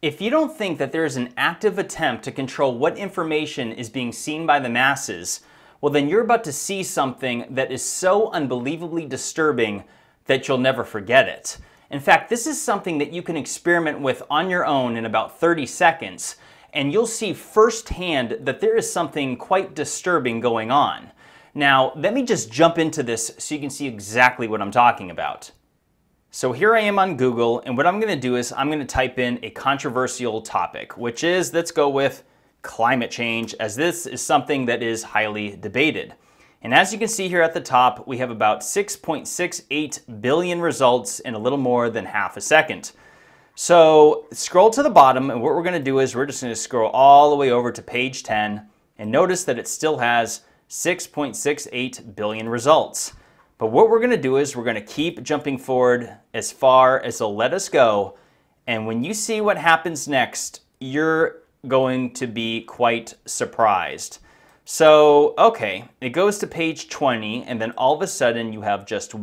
If you don't think that there is an active attempt to control what information is being seen by the masses, well then you're about to see something that is so unbelievably disturbing that you'll never forget it. In fact, this is something that you can experiment with on your own in about 30 seconds, and you'll see firsthand that there is something quite disturbing going on. Now, let me just jump into this so you can see exactly what I'm talking about. So here I am on Google, and what I'm going to do is I'm going to type in a controversial topic, which is, let's go with climate change, as this is something that is highly debated. And as you can see here at the top, we have about 6.68 billion results in a little more than half a second. So scroll to the bottom, and what we're going to do is we're just going to scroll all the way over to page 10, and notice that it still has 6.68 billion results. But what we're going to do is we're going to keep jumping forward as far as they'll let us go. And when you see what happens next, you're going to be quite surprised. So, okay, it goes to page 20, and then all of a sudden you have just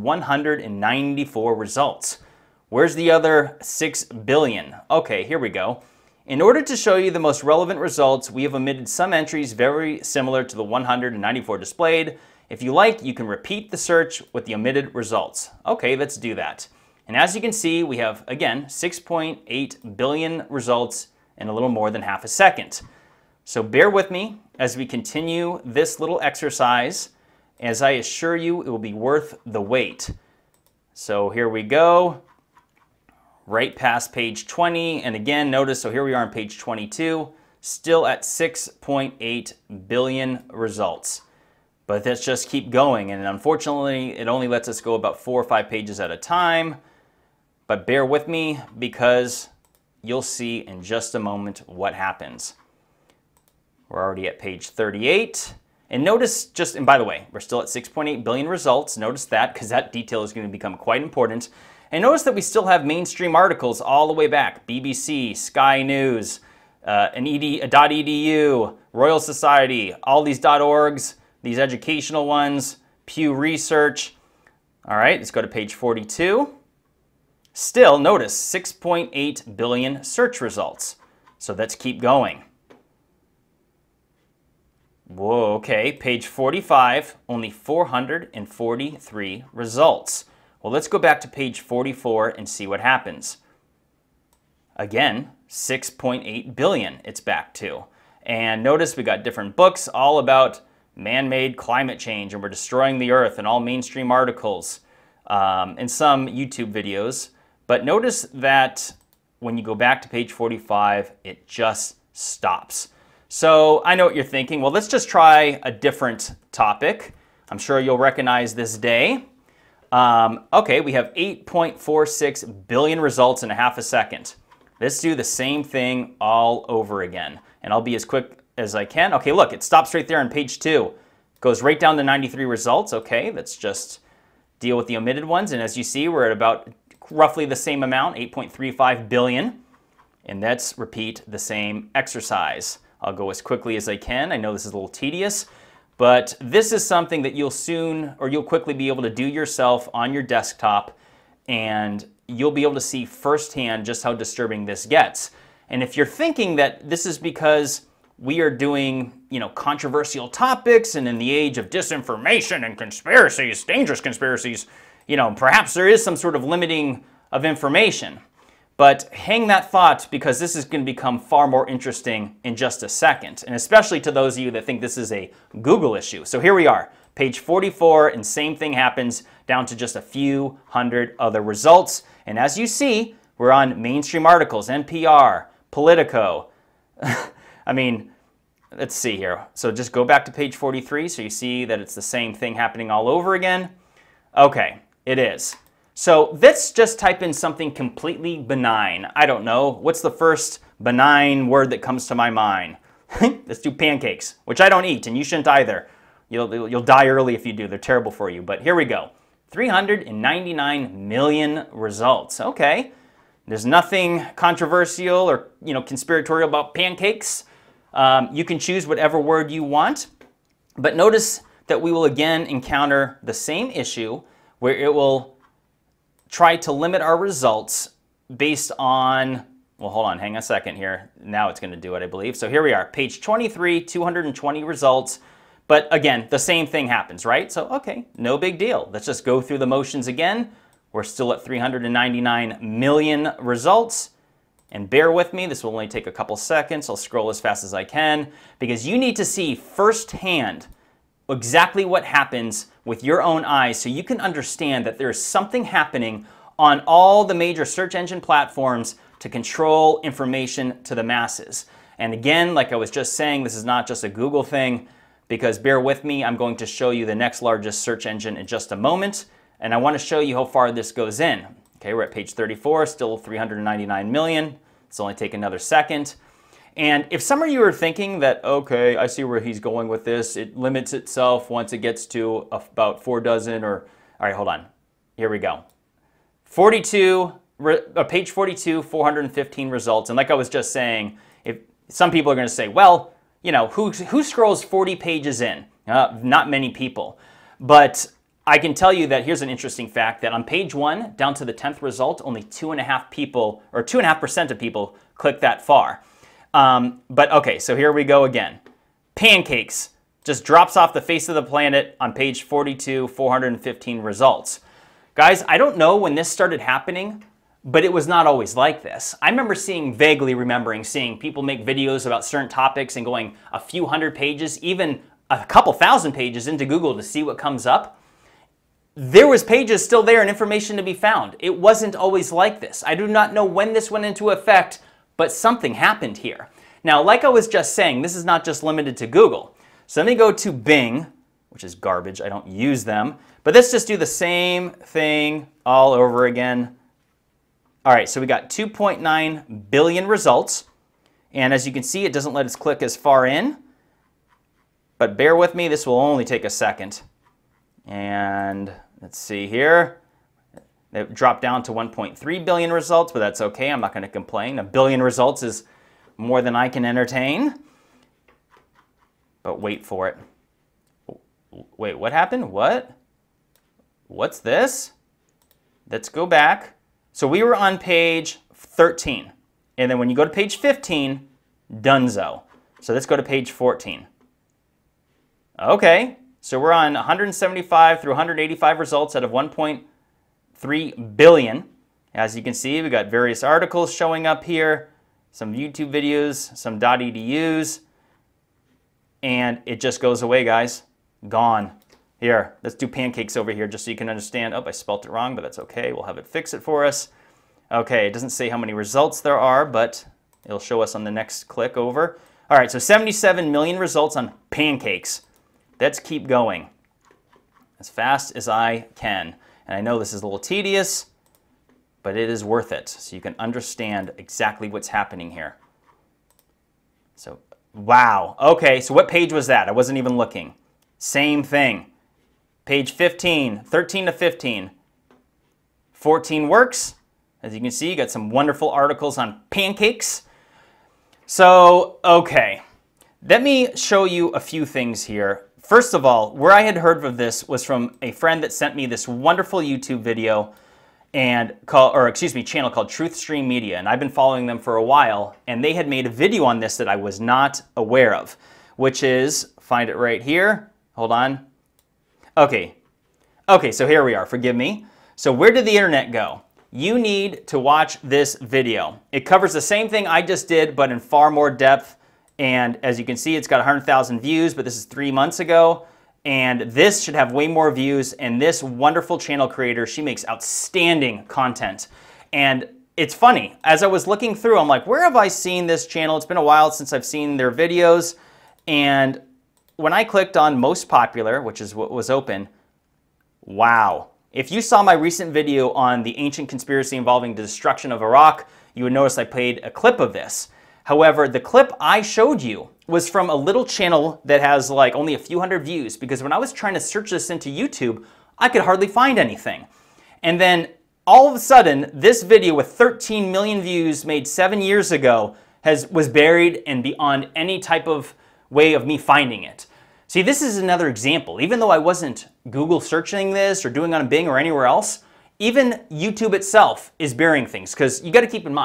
194 results. Where's the other 6 billion? Okay, here we go. In order to show you the most relevant results, we have omitted some entries very similar to the 194 displayed. If you like, you can repeat the search with the omitted results. Okay, let's do that. And as you can see, we have, again, 6.8 billion results in a little more than half a second. So bear with me as we continue this little exercise. As I assure you, it will be worth the wait. So here we go, right past page 20. And again, notice, so here we are on page 22, still at 6.8 billion results. But let's just keep going, and unfortunately it only lets us go about 4 or 5 pages at a time. But bear with me, because you'll see in just a moment what happens. We're already at page 38. And notice just, and by the way, we're still at 6.8 billion results. Notice that, because that detail is going to become quite important. And notice that we still have mainstream articles all the way back. BBC, Sky News, .edu, Royal Society, all these .orgs. These educational ones, Pew Research. All right, let's go to page 42. Still, notice 6.8 billion search results. So let's keep going. Whoa, okay, page 45, only 443 results. Well, let's go back to page 44 and see what happens. Again, 6.8 billion it's back to. And notice we got different books all about man-made climate change, and we're destroying the earth, and all mainstream articles, and some YouTube videos. But notice that when you go back to page 45, it just stops. So I know what you're thinking. Well, let's just try a different topic. I'm sure you'll recognize this day. Okay, we have 8.46 billion results in a half a second. Let's do the same thing all over again, and I'll be as quick as I can. Okay, look, it stops right there on page 2. Goes right down to 93 results. Okay, let's just deal with the omitted ones. And as you see, we're at about roughly the same amount, 8.35 billion. And let's repeat the same exercise. I'll go as quickly as I can. I know this is a little tedious, but this is something that you'll quickly be able to do yourself on your desktop, and you'll be able to see firsthand just how disturbing this gets. And if you're thinking that this is because we are doing, controversial topics, and in the age of disinformation and conspiracies, dangerous conspiracies, perhaps there is some sort of limiting of information. But hang that thought, because this is going to become far more interesting in just a second, and especially to those of you that think this is a Google issue. So here we are, page 44, and same thing happens, down to just a few hundred other results. And as you see, we're on mainstream articles, NPR, Politico. I mean, let's see here. So just go back to page 43 so you see that it's the same thing happening all over again. Okay, it is. So let's just type in something completely benign. I don't know. What's the first benign word that comes to my mind? Let's do pancakes, which I don't eat, and you shouldn't either. You'll die early if you do. They're terrible for you. But here we go. 399 million results. Okay. There's nothing controversial or conspiratorial about pancakes. You can choose whatever word you want, but notice that we will again encounter the same issue where it will try to limit our results based on Well, hold on, hang on a second here. Now it's going to do it, I believe. So here we are, page 23, 220 results. But again, the same thing happens, right? So, okay, no big deal. Let's just go through the motions again. We're still at 399 million results. And bear with me, this will only take a couple seconds. I'll scroll as fast as I can because you need to see firsthand exactly what happens with your own eyes so you can understand that there's something happening on all the major search engine platforms to control information to the masses. And again, like I was just saying, this is not just a Google thing because bear with me, I'm going to show you the next largest search engine in just a moment. And I want to show you how far this goes in. Okay, we're at page 34, still 399 million. It's only take another second. And if some of you are thinking that, okay, I see where he's going with this, it limits itself once it gets to about 4 dozen or, all right, hold on. Here we go. 42, page 42, 415 results. And like I was just saying, if some people are going to say, well, you know, who scrolls 40 pages in? Not many people. But I can tell you that here's an interesting fact that on page 1, down to the 10th result, only 2.5 people, or 2.5% of people click that far. But okay, so here we go again. Pancakes just drops off the face of the planet on page 42, 415 results. Guys, I don't know when this started happening, but it was not always like this. I remember vaguely remembering seeing people make videos about certain topics and going a few hundred pages, even a couple thousand pages into Google to see what comes up. There was pages still there and information to be found. It wasn't always like this. I do not know when this went into effect, but something happened here. Now, like I was just saying, this is not just limited to Google. So let me go to Bing, which is garbage. I don't use them. But let's just do the same thing all over again. All right, so we got 2.9 billion results. And as you can see, it doesn't let us click as far in. But bear with me, this will only take a second. And let's see here. It dropped down to 1.3 billion results, but that's okay. I'm not going to complain. 1 billion results is more than I can entertain. But wait for it. Wait, what happened? What? What's this? Let's go back. So we were on page 13. And then when you go to page 15, donezo. So let's go to page 14. Okay. So we're on 175 through 185 results out of 1.3 billion. As you can see, we've got various articles showing up here, some YouTube videos, some .edus, and it just goes away, guys. Gone. Here, let's do pancakes over here just so you can understand. Oh, I spelt it wrong, but that's okay. We'll have it fix it for us. Okay, it doesn't say how many results there are, but it'll show us on the next click over. All right, so 77 million results on pancakes. Let's keep going as fast as I can. And I know this is a little tedious, but it is worth it so you can understand exactly what's happening here. So, wow. Okay, so what page was that? I wasn't even looking. Same thing. Page 15, 13 to 15. 14 works. As you can see, you got some wonderful articles on pancakes. So, okay. Let me show you a few things here. First of all, where I had heard of this was from a friend that sent me this wonderful YouTube video and channel called Truth Stream Media, and I've been following them for a while, and they had made a video on this that I was not aware of, which is, find it right here. Hold on. Okay, so here we are. Forgive me. So where did the internet go? You need to watch this video. It covers the same thing I just did, but in far more depth. And as you can see, it's got 100,000 views, but this is 3 months ago. And this should have way more views. And this wonderful channel creator, she makes outstanding content. And it's funny, as I was looking through, I'm like, where have I seen this channel? It's been a while since I've seen their videos. And when I clicked on most popular, which is what was open, wow. If you saw my recent video on the ancient conspiracy involving the destruction of Iraq, you would notice I played a clip of this. However, the clip I showed you was from a little channel that has like only a few hundred views, because when I was trying to search this into YouTube, I could hardly find anything. And then all of a sudden, this video with 13 million views made 7 years ago was buried and beyond any type of way of me finding it. See, this is another example. Even though I wasn't Google searching this or doing it on Bing or anywhere else, even YouTube itself is burying things, because you got to keep in mind,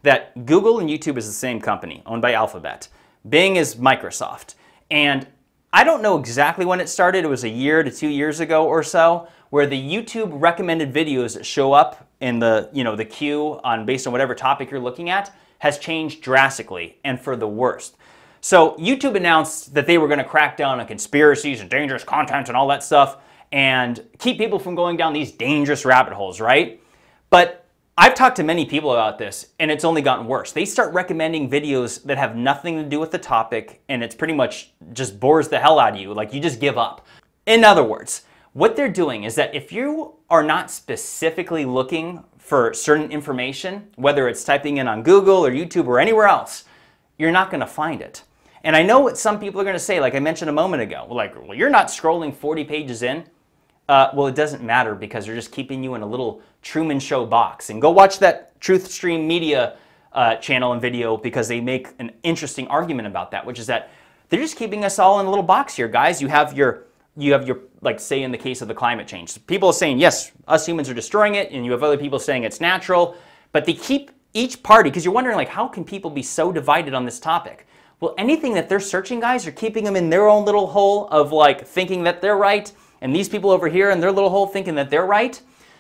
that Google and YouTube is the same company, owned by Alphabet. Bing is Microsoft. And I don't know exactly when it started. It was a year to 2 years ago or so, where the YouTube recommended videos that show up in the, the queue based on whatever topic you're looking at has changed drastically and for the worst. So YouTube announced that they were going to crack down on conspiracies and dangerous content and all that stuff and keep people from going down these dangerous rabbit holes, right? But I've talked to many people about this, and it's only gotten worse. They start recommending videos that have nothing to do with the topic, and it's pretty much just bores the hell out of you. Like, you just give up. In other words, what they're doing is that if you are not specifically looking for certain information, whether it's typing in on Google or YouTube or anywhere else, you're not going to find it. And I know what some people are going to say, like I mentioned a moment ago, well, you're not scrolling 40 pages in. Well, it doesn't matter because they're just keeping you in a little Truman Show box. And go watch that TruthStream Media channel and video because they make an interesting argument about that, which is that they're just keeping us all in a little box here, guys. You have your, like, say in the case of the climate change, people are saying, yes, us humans are destroying it, and you have other people saying it's natural, but they keep each party, because you're wondering, like, how can people be so divided on this topic? Well, anything that they're searching, guys, are keeping them in their own little hole of, like, thinking that they're right, and these people over here in their little hole thinking that they're right.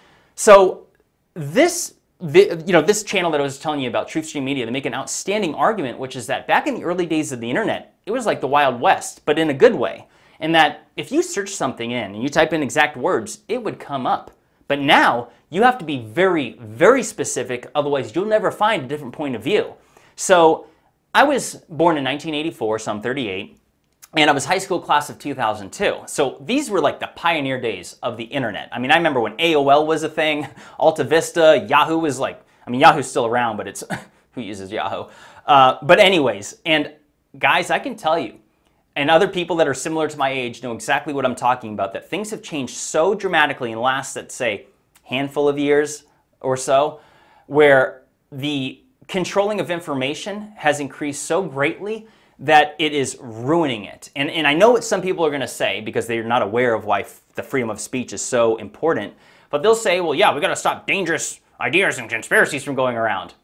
So this channel that I was telling you about, TruthStream Media, they make an outstanding argument, which is that back in the early days of the internet, it was like the Wild West, but in a good way. And that if you search something in and you type in exact words, it would come up. But now you have to be very, very specific, otherwise you'll never find a different point of view. So I was born in 1984, so I'm 38. And I was high school class of 2002. So these were like the pioneer days of the internet. I mean, I remember when AOL was a thing, Alta Vista, Yahoo was like, I mean, Yahoo's still around, but it's, who uses Yahoo? But anyways, and guys, I can tell you, and other people that are similar to my age know exactly what I'm talking about, that things have changed so dramatically in the last, let's say, handful of years or so, where the controlling of information has increased so greatly that it is ruining it. And I know what some people are going to say because they're not aware of why the freedom of speech is so important, but they'll say, well, yeah, we got to stop dangerous ideas and conspiracies from going around.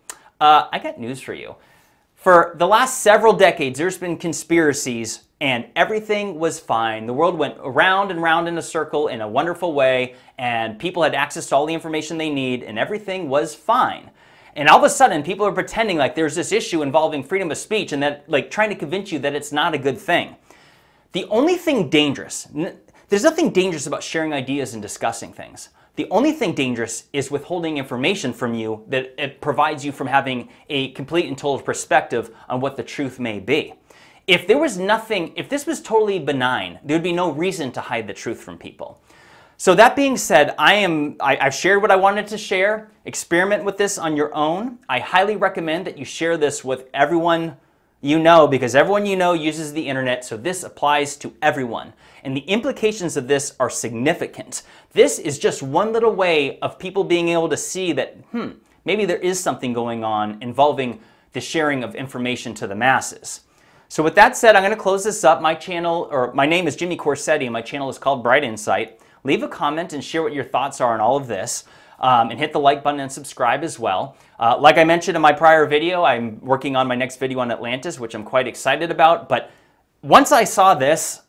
I got news for you. For the last several decades, there's been conspiracies and everything was fine. The world went around and round in a circle in a wonderful way, and people had access to all the information they need, and everything was fine. And all of a sudden, people are pretending like there's this issue involving freedom of speech and that, like, trying to convince you that it's not a good thing. The only thing dangerous, there's nothing dangerous about sharing ideas and discussing things. The only thing dangerous is withholding information from you that it provides you from having a complete and total perspective on what the truth may be. If there was nothing, if this was totally benign, there would be no reason to hide the truth from people. So that being said, I've shared what I wanted to share. Experiment with this on your own. I highly recommend that you share this with everyone you know, because everyone you know uses the internet, so this applies to everyone. And the implications of this are significant. This is just one little way of people being able to see that, maybe there is something going on involving the sharing of information to the masses. So with that said, I'm going to close this up. My name is Jimmy Corsetti, and my channel is called Bright Insight. Leave a comment and share what your thoughts are on all of this. And hit the like button and subscribe as well. Like I mentioned in my prior video, I'm working on my next video on Atlantis, which I'm quite excited about. But once I saw this,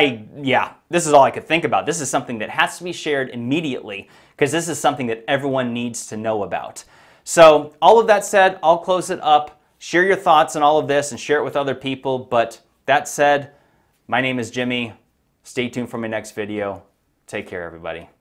this is all I could think about. This is something that has to be shared immediately because this is something that everyone needs to know about. So all of that said, I'll close it up. Share your thoughts on all of this and share it with other people. But that said, my name is Jimmy. Stay tuned for my next video. Take care, everybody.